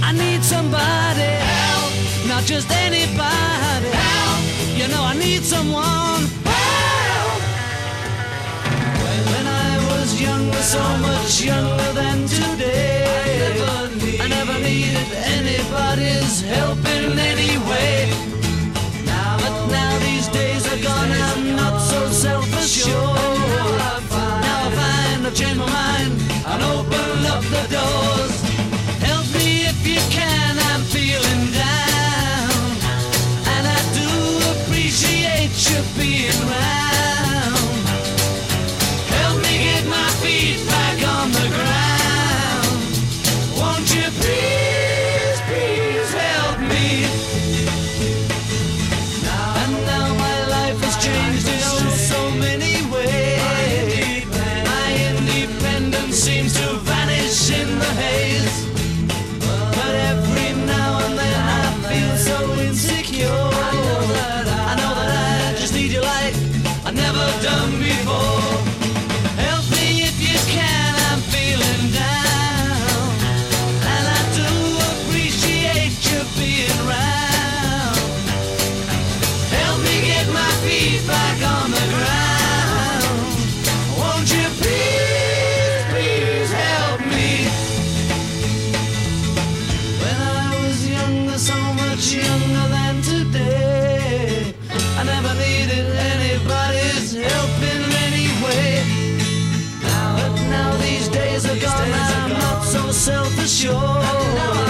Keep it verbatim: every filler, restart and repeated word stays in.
I need somebody help, not just anybody help. You know I need someone help. When I was younger, so much younger than today, I never, need, I never needed anybody's help in any way. Now, but now these days are gone, I'm not so self-assured. Now I find, now I find I've changed my mind and opened up the doors. Help me if you can, I'm feeling down, and I do appreciate you being round. Help me get my feet back on the ground. Won't you please, please help me? And now my life has changed in oh so many ways. My independence seems to vanish in the haze. But every now and then I feel so insecure. I know that I, I know that I just need you like I've never done before. Help me if you can, I'm feeling down, and I do appreciate you being round. Help me get my feet back on the ground. Won't you please, please help me? When I was younger, so much younger than today, I never needed anybody's help in any way. But now these days are gone, I'm not so self-assured.